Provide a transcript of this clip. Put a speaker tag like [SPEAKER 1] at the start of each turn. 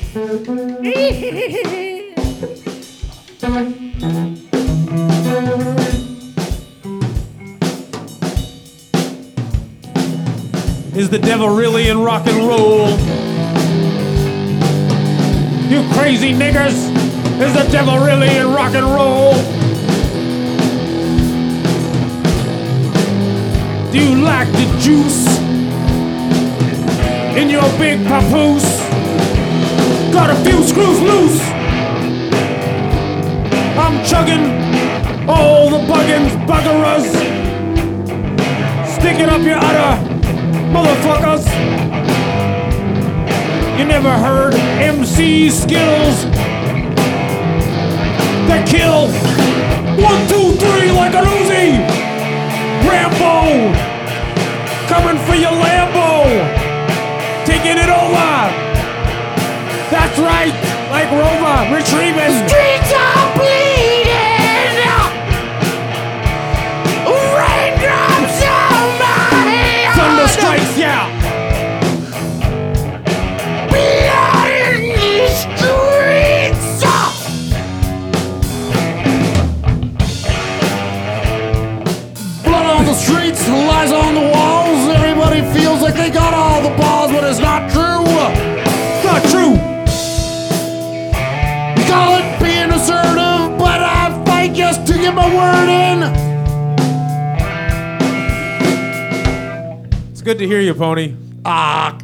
[SPEAKER 1] Is the devil really in rock and roll? You crazy niggers! Is the devil really in rock and roll? Do you like the juice in your big papoose? Got a few screws loose. I'm chugging all the buggins, buggerers. Sticking up your udder, motherfuckers. You never heard MC skills that kill 1, 2, 3 like an Uzi. Rambo, coming for your Lambo, taking it over. That's right, like Rover, retrieving.
[SPEAKER 2] Streets are bleeding. Raindrops on my head.
[SPEAKER 1] Thunder strikes, yeah.
[SPEAKER 2] Blood in the streets.
[SPEAKER 1] Blood on the streets, lies on the walls. Everybody feels like they got all the balls, but it's not true. Not true. You call it being assertive, but I fight just to get my word in. It's good to hear you, Pony.
[SPEAKER 3] Ah,